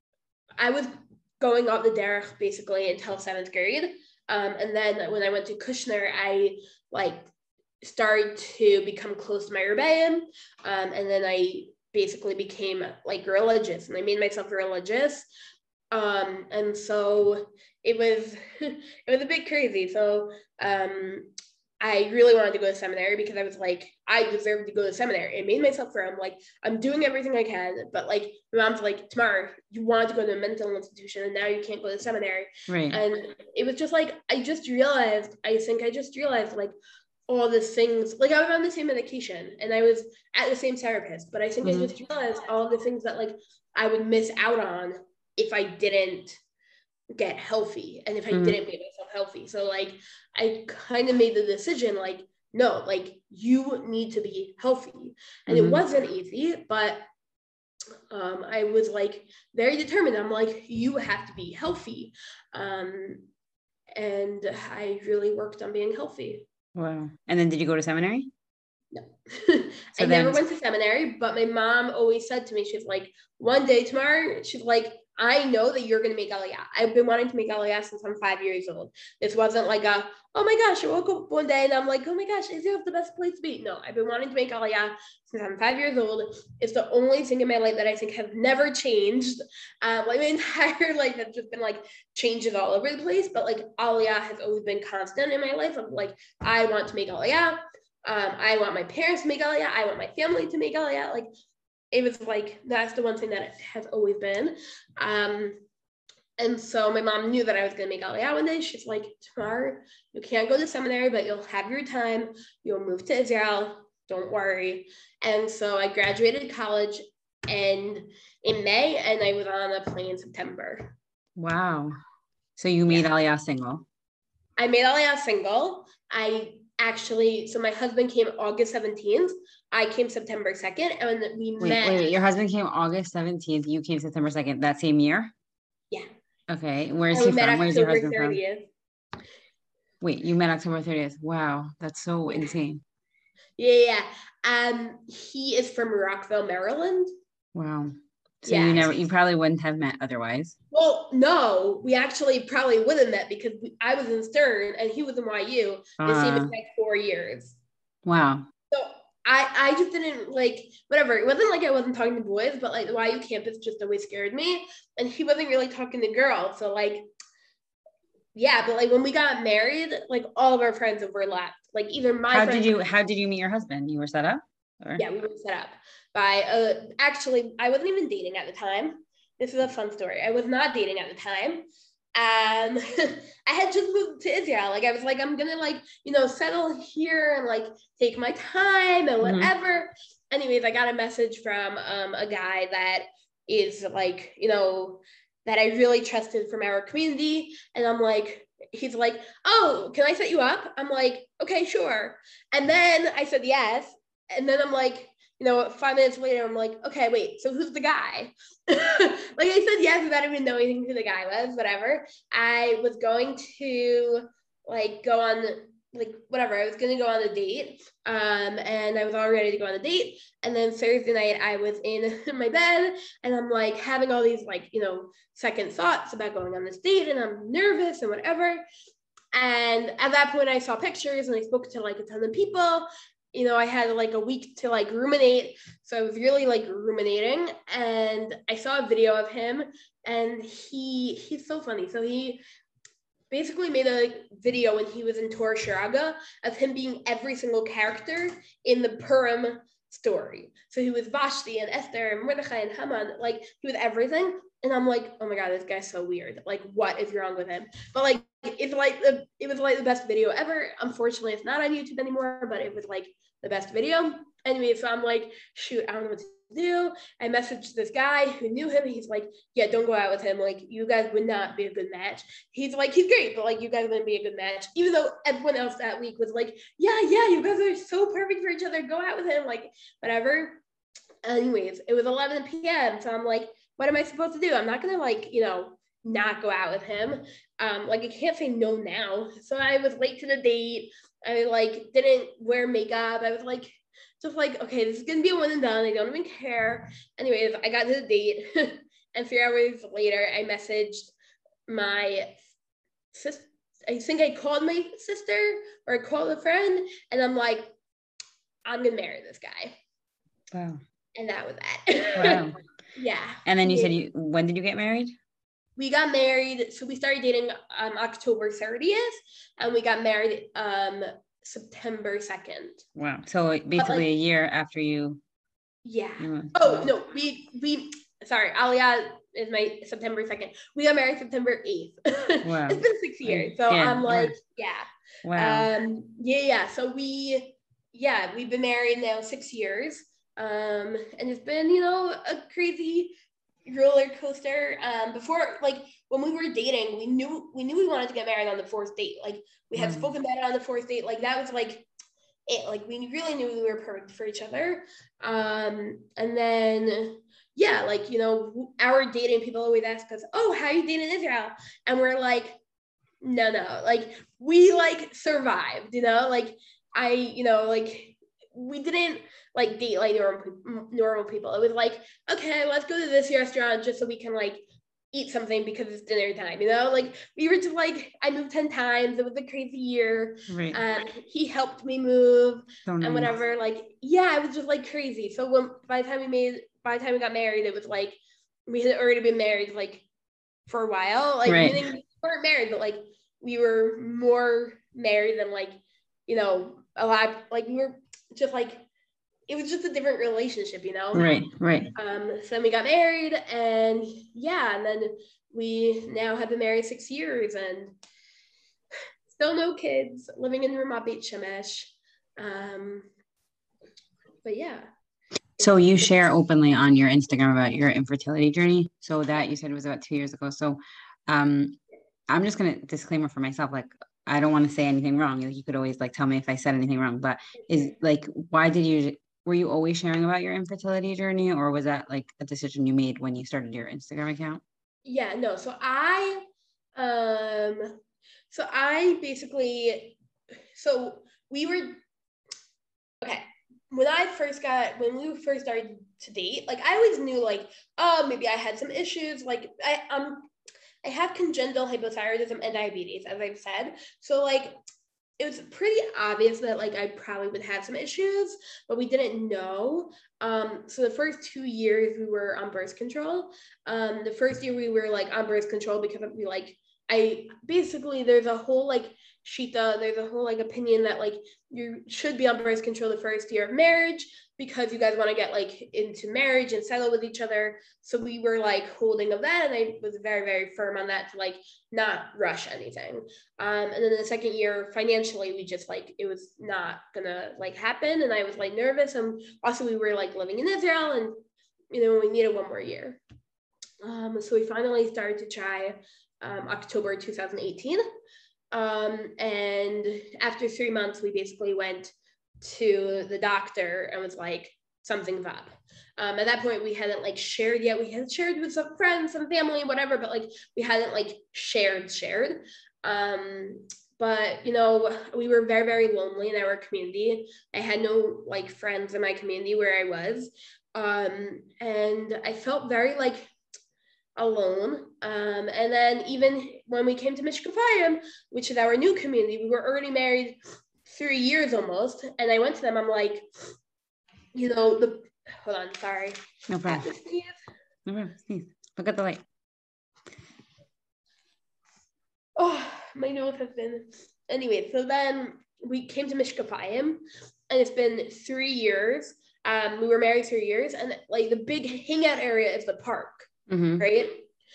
I was going off the derech basically until seventh grade. Um, and then when I went to Kushner, I like started to become close to my rebellion. Um, and then I basically became like religious and I made myself religious. Um, and so it was, it was a bit crazy. So um, I really wanted to go to seminary because I was like, I deserve to go to seminary. I made myself firm. Like, I'm doing everything I can. But like, my mom's like, Tamar, you wanted to go to a mental institution and now you can't go to seminary. Right. And it was just like, I just realized, I think I just realized like all the things, like I was on the same medication and I was at the same therapist. But I think mm-hmm. I just realized all the things that like I would miss out on if I didn't get healthy and if I mm-hmm. didn't make myself healthy. So like I kind of made the decision like, no, like you need to be healthy. And mm-hmm. it wasn't easy, but um, I was like very determined. I'm like, you have to be healthy. Um, and I really worked on being healthy. Wow. And then did you go to seminary? No. So I then... never went to seminary, but my mom always said to me, she's like, one day tomorrow, she's like, I know that you're going to make Aliyah. I've been wanting to make Aliyah since I'm five years old. This wasn't like a, oh my gosh, I woke up one day and I'm like, oh my gosh, Israel's the best place to be. No, I've been wanting to make Aliyah since I'm five years old. It's the only thing in my life that I think have never changed. Um, like my entire life has just been like changes all over the place, but like Aliyah has always been constant in my life. I'm like, I want to make Aliyah. Um, I want my parents to make Aliyah. I want my family to make Aliyah. Like, it was like, that's the one thing that it has always been. Um, and so my mom knew that I was going to make Aliyah one day. She's like, Tamar, you can't go to seminary, but you'll have your time. You'll move to Israel. Don't worry. And so I graduated college and in May, and I was on a plane in September. Wow. So you made yeah. Aliyah single. I made Aliyah single. I actually, so my husband came August seventeenth. I came September second, and we wait, met. Wait, wait, your husband came August seventeenth. You came September second. That same year? Yeah. Okay. Where is he from? Where's your husband thirtieth. From? Wait, you met October thirtieth. Wow, that's so insane. Yeah, yeah. Um, he is from Rockville, Maryland. Wow. So yeah. you never, you probably wouldn't have met otherwise. Well, no, we actually probably would have met because we, I was in Stern and he was in Y U the uh, same exact four years. Wow. So I, I just didn't like, whatever. It wasn't like I wasn't talking to boys, but like the Y U campus just always scared me. And he wasn't really talking to girls. So like, yeah, but like when we got married, like all of our friends overlapped. Like either my How did you, how did you meet your husband? You were set up? Or? Yeah, we were set up by, uh, actually, I wasn't even dating at the time. This is a fun story. I was not dating at the time. Um, I had just moved to Israel. Like, I was like, I'm going to, like, you know, settle here and, like, take my time and whatever. Mm-hmm. Anyways, I got a message from um, a guy that is, like, you know, that I really trusted from our community. And I'm like, he's like, oh, can I set you up? I'm like, okay, sure. And then I said yes. And then I'm like, you know, five minutes later, I'm like, okay, wait, so who's the guy? Like I said yes without even knowing who the guy was, whatever. I was going to like go on, like whatever, I was going to go on a date. Um, and I was all ready to go on a date. And then Thursday night, I was in my bed and I'm like having all these like, you know, second thoughts about going on this date and I'm nervous and whatever. And at that point, I saw pictures and I spoke to like a ton of people. You know, I had like a week to like ruminate. So I was really like ruminating and I saw a video of him and he, he's so funny. So he basically made a like, video when he was in Torah Shiraga of him being every single character in the Purim story. So he was Vashti and Esther and Mordechai and Haman, like he was everything. And I'm like, oh my God, this guy's so weird. Like, what is wrong with him? But like, it's like the, it was like the best video ever. Unfortunately, it's not on YouTube anymore, but it was like the best video. Anyway, so I'm like, shoot, I don't know what to do. I messaged this guy who knew him. He's like, yeah, don't go out with him. Like, you guys would not be a good match. He's like, he's great, but like, you guys wouldn't be a good match. Even though everyone else that week was like, yeah, yeah, you guys are so perfect for each other. Go out with him, like, whatever. Anyways, it was eleven p.m. So I'm like, what am I supposed to do? I'm not gonna like, you know, not go out with him. Um, like I can't say no now. So I was late to the date. I like didn't wear makeup. I was like, just like, okay, this is gonna be a one and done. I don't even care. Anyways, I got to the date, and three hours later, I messaged my sister. I think I called my sister or I called a friend, and I'm like, I'm gonna marry this guy. Wow. And that was that. Wow. Yeah. And then you yeah. said you, when did you get married? We got married. So we started dating um, October thirtieth, and we got married um, September second. Wow. So basically like, a year after you. Yeah. You, oh, wow. no, we, we, sorry, Aliyah is my September second. We got married September eighth. Wow. It's been six years. So yeah, I'm like, wow. yeah. Wow. Um, yeah, yeah. So we, yeah, we've been married now six years. Um, and it's been, you know, a crazy roller coaster. Um, before, like when we were dating, we knew we knew we wanted to get married on the fourth date. Like we had mm. spoken about it on the fourth date. Like that was like it. Like we really knew we were perfect for each other. Um, and then yeah, like you know, our dating people always ask us, "Oh, how are you dating Israel?" And we're like, "No, no, like we like survived." You know, like I, you know, like we didn't like date like normal, normal people. It was like, okay, let's go to this restaurant just so we can like eat something because it's dinner time, you know? Like we were just like, I moved ten times. It was a crazy year. Right. Um, he helped me move so nice. And whatever. Like, yeah, it was just like crazy. So when by the time we made, by the time we got married, it was like we had already been married like for a while. Like right. meaning we weren't married, but like we were more married than like, you know, a lot. Like we were just like, it was just a different relationship, you know? Right, right. Um, so then we got married and yeah, and then we now have been married six years and still no kids, living in Ramat Beit Shemesh. Um, but yeah. So you share openly on your Instagram about your infertility journey. So that you said was about two years ago. So um, I'm just going to disclaimer for myself, like, I don't want to say anything wrong. You could always like tell me if I said anything wrong, but is like, why did you, were you always sharing about your infertility journey or was that like a decision you made when you started your Instagram account? Yeah, no. So I, um, so I basically, so we were, okay. When I first got, when we first started to date, like I always knew like, oh, maybe I had some issues. Like I, um, I have congenital hypothyroidism and diabetes, as I've said. So like, it was pretty obvious that like I probably would have some issues, but we didn't know. Um, so the first two years we were on birth control. Um, the first year we were like on birth control because we like, I basically, there's a whole like Shita, there's a whole like opinion that like you should be on birth control the first year of marriage because you guys want to get like into marriage and settle with each other. So we were like holding of that, and I was very, very firm on that to like not rush anything. Um, and then the second year, financially, we just like it was not gonna like happen, and I was like nervous. And also, we were like living in Israel, and you know we needed one more year. Um, so we finally started to try um, October two thousand eighteen. Um, and after three months, we basically went to the doctor and was like, something's up. Um, at that point, we hadn't like shared yet. We had shared with some friends, some family, whatever, but like we hadn't like shared, shared. Um, but, you know, we were very, very lonely in our community. I had no like friends in my community where I was. Um, and I felt very like alone. Um, and then even when we came to Mishkafayim, which is our new community, we were already married three years almost. And I went to them, I'm like, you know, the, hold on, sorry. No problem. No problem, sneeze. Look at the light. Oh, my nose has been, anyway, so then we came to Mishkafayim and it's been three years. Um, we were married three years, and like the big hangout area is the park, mm-hmm. right?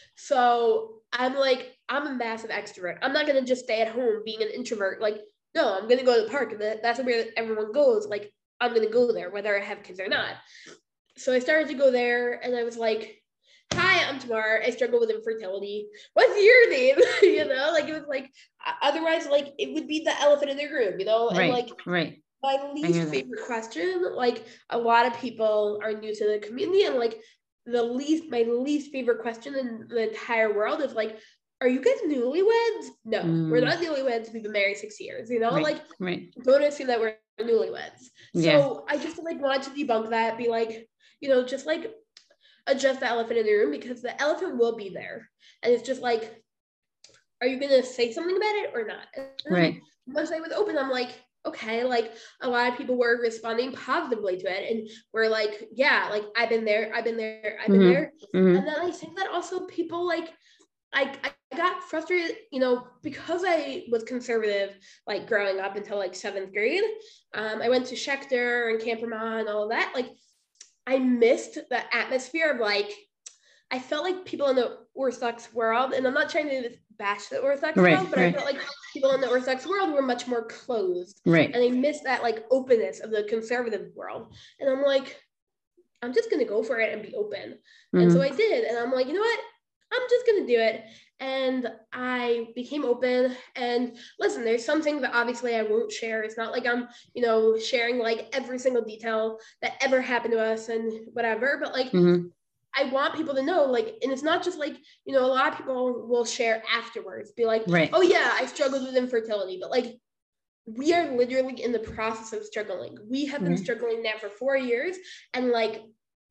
So I'm like, I'm a massive extrovert. I'm not gonna just stay at home being an introvert. Like, no, I'm gonna go to the park, and that's where everyone goes. Like, I'm gonna go there, whether I have kids or not. So I started to go there, and I was like, hi, I'm Tamar. I struggle with infertility. What's your name? You know, like it was like, otherwise, like it would be the elephant in the room, you know? And right, like, right. My least favorite question, like a lot of people are new to the community, and like the least, my least favorite question in the entire world is like, are you guys newlyweds? No, mm. we're not newlyweds. We've been married six years, you know, right, like right. don't assume that we're newlyweds. Yeah. So I just like wanted to debunk that, be like, you know, just like adjust the elephant in the room, because the elephant will be there. And it's just like, are you going to say something about it or not? And right. Once I was open, I'm like, okay, like a lot of people were responding positively to it, and we're like, yeah, like I've been there, I've been there, I've been mm-hmm. there. Mm-hmm. And then I think that also people like, I, I got frustrated, you know, because I was conservative, like growing up until like seventh grade. Um, I went to Schechter and Camp Vermont and all of that. Like I missed the atmosphere of like, I felt like people in the Orthodox world, and I'm not trying to bash the Orthodox right, world, but right. I felt like people in the Orthodox world were much more closed. Right. And I missed that like openness of the conservative world. And I'm like, I'm just going to go for it and be open. Mm-hmm. And so I did. And I'm like, you know what? I'm just going to do it. And I became open. And listen, there's some things that obviously I won't share. It's not like I'm, you know, sharing like every single detail that ever happened to us and whatever, but like, mm-hmm. I want people to know, like, and it's not just like, you know, a lot of people will share afterwards, be like, right. oh yeah, I struggled with infertility, but like, we are literally in the process of struggling. We have been mm-hmm. struggling now for four years. And like,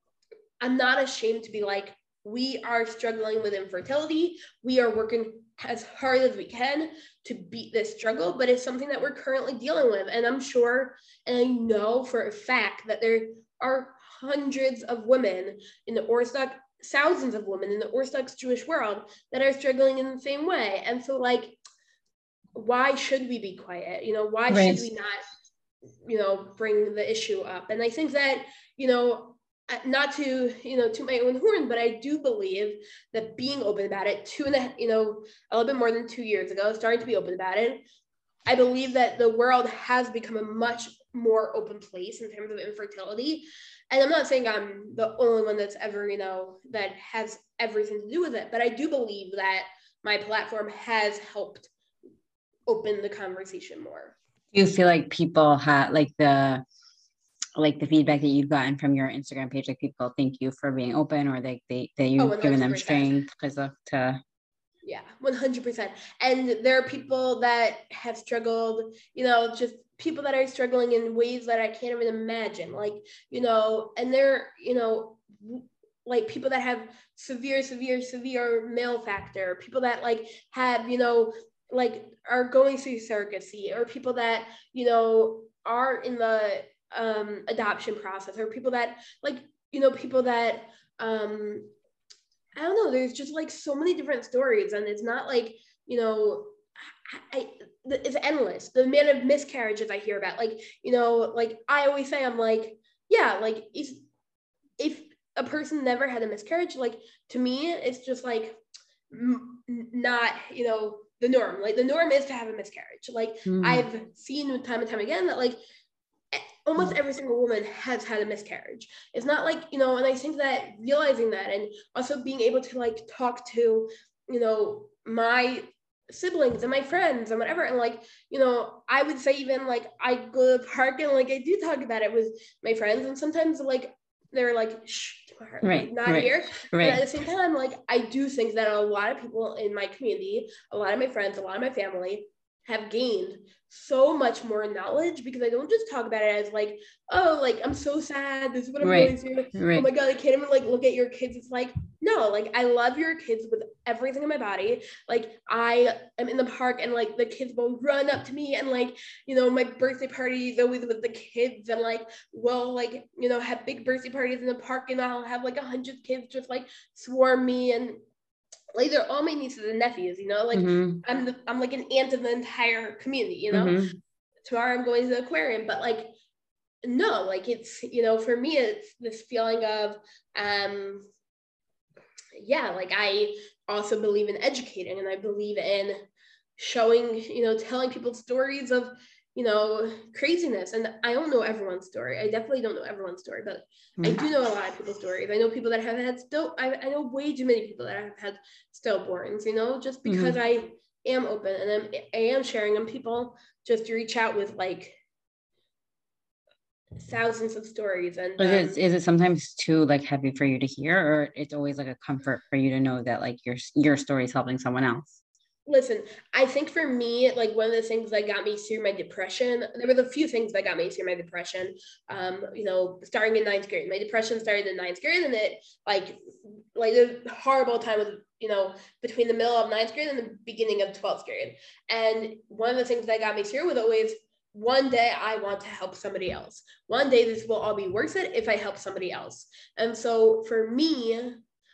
I'm not ashamed to be like, we are struggling with infertility. We are working as hard as we can to beat this struggle, but it's something that we're currently dealing with. And I'm sure, and I know for a fact that there are hundreds of women in the Orthodox, thousands of women in the Orthodox Jewish world that are struggling in the same way. And so like, why should we be quiet? You know, why right. should we not, you know, bring the issue up? And I think that, you know, not to, you know, to my own horn, but I do believe that being open about it two and a, you know, a little bit more than two years ago, starting to be open about it, I believe that the world has become a much more open place in terms of infertility. And I'm not saying I'm the only one that's ever, you know, that has everything to do with it, but I do believe that my platform has helped open the conversation more. Do you feel like people have like the, like the feedback that you've gotten from your Instagram page, like people thank you for being open, or like they, that you've oh, given them strength because of to yeah, one hundred percent. And there are people that have struggled, you know, just people that are struggling in ways that I can't even imagine. Like, you know, and they're, you know, like people that have severe, severe, severe male factor, people that like have, you know, like are going through surrogacy, or people that, you know, are in the um, adoption process, or people that like, you know, people that, um, I don't know, there's just like so many different stories, and it's not like, you know, I, I, it's endless. The amount of miscarriages I hear about, like, you know, like I always say, I'm like, yeah, like if, if a person never had a miscarriage, like to me, it's just like m- not, you know, the norm. Like the norm is to have a miscarriage. Like mm. I've seen time and time again that like almost every single woman has had a miscarriage. It's not like, you know, and I think that realizing that, and also being able to like talk to, you know, my siblings and my friends and whatever, and like, you know, I would say even like I go to the park and like I do talk about it with my friends, and sometimes like they're like, shh, right, not right, here. Right. But at the same time, like I do think that a lot of people in my community, a lot of my friends, a lot of my family have gained so much more knowledge, because I don't just talk about it as like, oh, like I'm so sad, this is what I'm right. going through. Right. Oh my God, I can't even like look at your kids. It's like, no, like I love your kids with everything in my body. Like I am in the park and like the kids will run up to me, and like, you know, my birthday party is always with the kids, and like we'll like, you know, have big birthday parties in the park, and I'll have like a hundred kids just like swarm me, and like they're all my nieces and nephews, you know, like mm-hmm. I'm the, I'm like an aunt of the entire community, you know. Mm-hmm. Tomorrow I'm going to the aquarium, but like no, like it's, you know, for me, it's this feeling of, um, yeah, like I also believe in educating, and I believe in showing, you know, telling people stories of, you know, craziness. And I don't know everyone's story. I definitely don't know everyone's story, but mm-hmm. I do know a lot of people's stories. I know people that have had still, I, I know way too many people that have had stillborns, you know, just because mm-hmm. I am open and I'm, I am sharing, and people just reach out with like thousands of stories. And um, is, it, is it sometimes too like heavy for you to hear, or it's always like a comfort for you to know that like your your story is helping someone else? Listen, I think for me, like one of the things that got me through my depression, there were a few things that got me through my depression. Um, you know, starting in ninth grade, my depression started in ninth grade, and it like like a horrible time was, you know, between the middle of ninth grade and the beginning of twelfth grade. And one of the things that got me through was always, one day I want to help somebody else. One day this will all be worth it if I help somebody else. And so for me,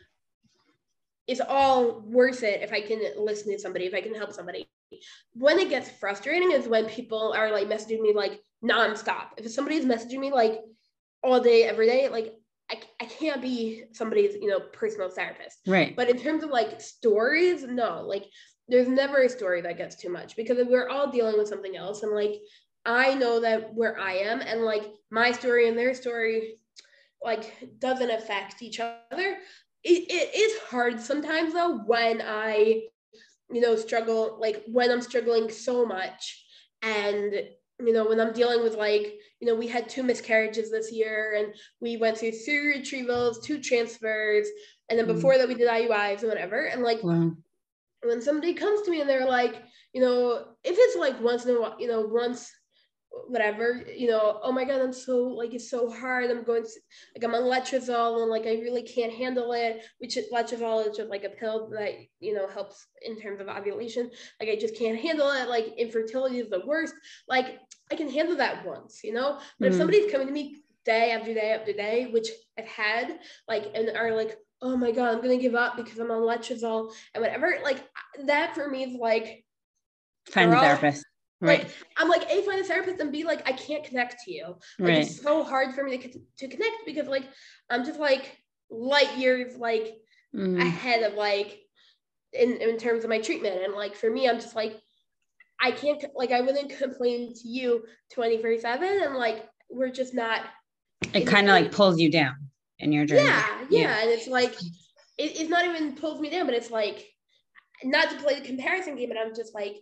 it's all worth it if I can listen to somebody, if I can help somebody. When it gets frustrating is when people are like messaging me like nonstop. If somebody's messaging me like all day, every day, like I, I can't be somebody's, you know, personal therapist. Right. But in terms of like stories, no, like there's never a story that gets too much, because we're all dealing with something else. And like, I know that where I am, and like my story and their story like doesn't affect each other. It, it is hard sometimes though, when I, you know, struggle, like when I'm struggling so much, and, you know, when I'm dealing with like, you know, we had two miscarriages this year, and we went through three retrievals, two transfers, and then before mm. that we did I U Is and whatever. And like, wow. When somebody comes to me and they're like, you know, if it's like once in a while, you know, once whatever, you know, oh my God, I'm so like, it's so hard. I'm going to, like, I'm on letrozole and like, I really can't handle it, which is, letrozole is just like a pill that, you know, helps in terms of ovulation. Like, I just can't handle it. Like, infertility is the worst. Like, I can handle that once, you know, but mm-hmm. if somebody's coming to me day after day after day, which I've had, like, and are like, oh my God, I'm going to give up because I'm on letrozole and whatever. Like, that for me is like, find a therapist. Like, right. I'm like, A, find a therapist, and B, like, I can't connect to you. Like, right. It's so hard for me to, to connect, because like, I'm just like light years, like mm. ahead of like, in, in terms of my treatment. And like, for me, I'm just like, I can't, like, I wouldn't complain to you twenty-four seven. And like, we're just not. It kind of like pulls you down in your journey. Yeah, yeah. yeah. And it's like, it, it's not even pulls me down, but it's like, not to play the comparison game, but I'm just like,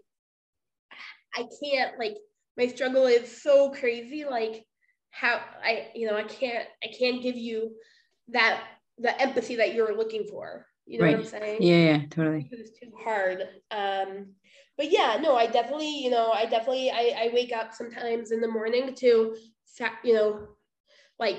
I can't, like, my struggle is so crazy. Like, how I, you know, I can't, I can't give you that, the empathy that you're looking for. You know right. what I'm saying? Yeah, yeah, totally. It's too hard. Um, but yeah, no, I definitely, you know, I definitely, I, I wake up sometimes in the morning to, you know, like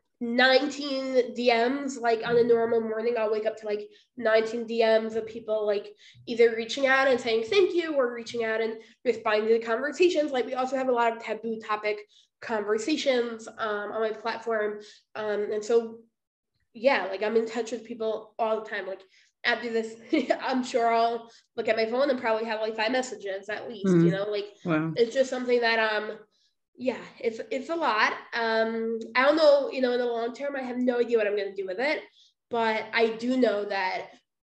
nineteen D Ms, like on a normal morning, I'll wake up to like nineteen D Ms of people like either reaching out and saying thank you, or reaching out and responding to the conversations. Like, we also have a lot of taboo topic conversations um, on my platform. Um, and so, yeah, like I'm in touch with people all the time. Like, after this, I'm sure I'll look at my phone and probably have like five messages at least, mm-hmm. you know, like wow. It's just something that, um, yeah, it's, it's a lot. Um, I don't know, you know, in the long term, I have no idea what I'm going to do with it, but I do know that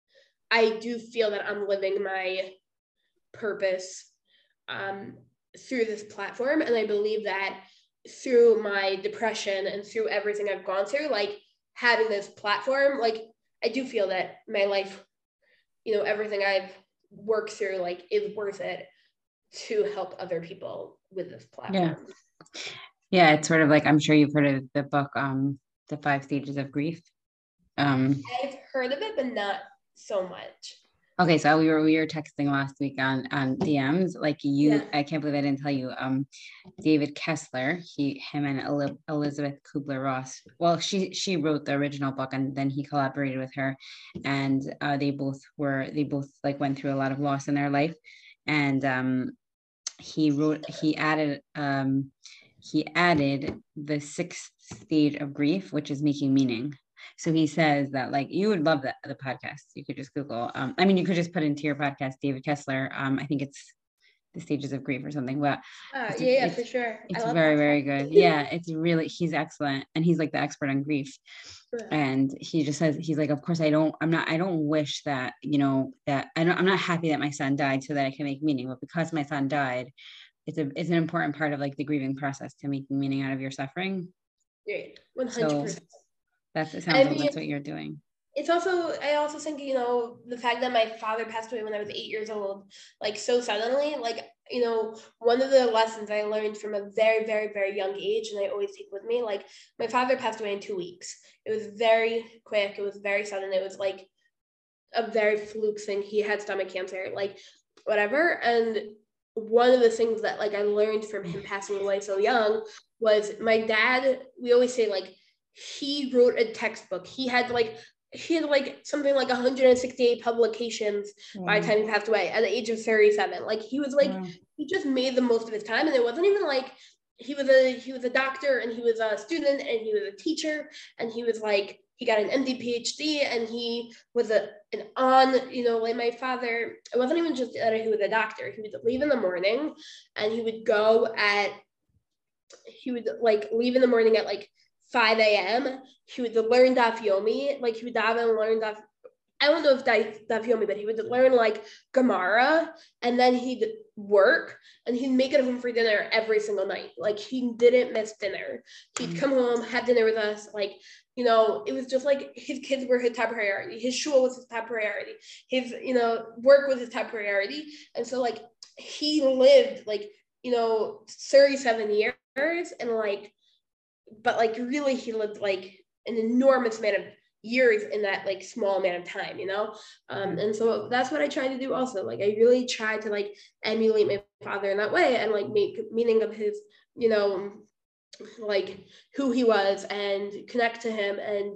I do feel that I'm living my purpose um, through this platform. And I believe that through my depression and through everything I've gone through, like having this platform, like I do feel that my life, you know, everything I've worked through, like, is worth it to help other people with this platform. Yeah. Yeah. It's sort of like, I'm sure you've heard of the book, um, The Five Stages of Grief. Um, I've heard of it, but not so much. Okay. So we were, we were texting last week on, on D Ms, like you, yeah. I can't believe I didn't tell you, um, David Kessler, he, him and El- Elizabeth Kubler-Ross. Well, she, she wrote the original book, and then he collaborated with her, and uh, they both were, they both like went through a lot of loss in their life. And, um, he wrote, he added, um, he added the sixth stage of grief, which is making meaning. So he says that, like, you would love that, the podcast. You could just Google, um, I mean, you could just put into your podcast, David Kessler. Um, I think it's the stages of grief or something. But Uh, it's, yeah, yeah, it's, for sure. it's I love very, podcasts. very good. Yeah, it's really, he's excellent. And he's like the expert on grief. Yeah. And he just says, he's like, of course, I don't, I'm not, I don't wish that, you know, that I don't, I'm not happy that my son died so that I can make meaning. But because my son died, it's a, it's an important part of like the grieving process to making meaning out of your suffering. Right. one hundred percent. So that's, it sounds I like mean, that's what you're doing. It's also, I also think, you know, the fact that my father passed away when I was eight years old, like so suddenly, like, you know, one of the lessons I learned from a very, very, very young age, and I always take with me, like my father passed away in two weeks. It was very quick. It was very sudden. It was like a very fluke thing. He had stomach cancer, like whatever. And one of the things that like I learned from him passing away so young was my dad, we always say like, he wrote a textbook. He had like, he had like something like one hundred sixty-eight publications wow. by the time he passed away at the age of thirty-seven. Like he was like, wow. he just made the most of his time. And it wasn't even like, he was a, he was a doctor and he was a student and he was a teacher and he was like, he got an M D P H D and he was a, an on, you know, like my father, it wasn't even just that he was a doctor. He would leave in the morning and he would go at, he would like leave in the morning at like five a.m. He would learn Daf Yomi, like he would dive and learn Daf. I don't know if Daf Yomi, but he would learn like Gemara, and then he'd work, and he'd make it home for dinner every single night. Like he didn't miss dinner. He'd come home, have dinner with us. Like, you know, it was just like his kids were his top priority. His shul was his top priority. His, you know, work was his top priority. And so like he lived like, you know, thirty-seven years, and like, but like really he lived like an enormous amount of years in that like small amount of time, you know? Um, and so that's what I try to do also. Like I really try to like emulate my father in that way and like make meaning of his, you know, like who he was and connect to him and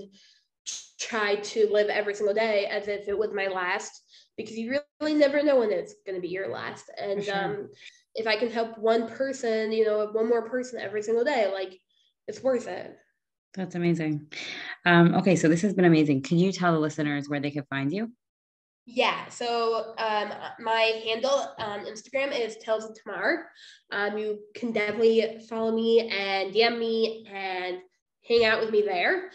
try to live every single day as if it was my last, because you really never know when it's going to be your last. And sure. um, if I can help one person, you know, one more person every single day, like it's worth it. That's amazing. Um, okay, so this has been amazing. Can you tell the listeners where they can find you? Yeah, so um, my handle on Instagram is Tales of Tamar. Um, you can definitely follow me and D M me and hang out with me there.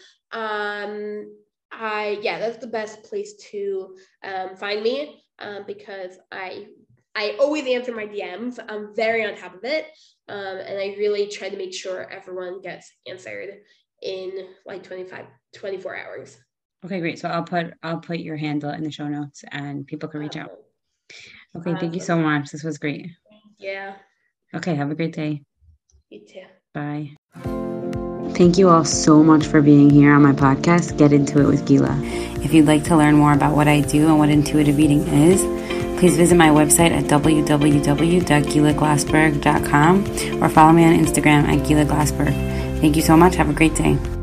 Um, I yeah, that's the best place to um, find me um, because I I always answer my D Ms. I'm very on top of it, um, and I really try to make sure everyone gets answered in like twenty-five, twenty-four hours. Okay, great. So I'll put I'll put your handle in the show notes and people can reach out. Okay, thank you so much. This was great. Yeah. Okay, have a great day. You too. Bye. Thank you all so much for being here on my podcast, Get Into It with Gila. If you'd like to learn more about what I do and what intuitive eating is, please visit my website at w w w dot gila glassberg dot com or follow me on Instagram at Gila Glassberg. Thank you so much. Have a great day.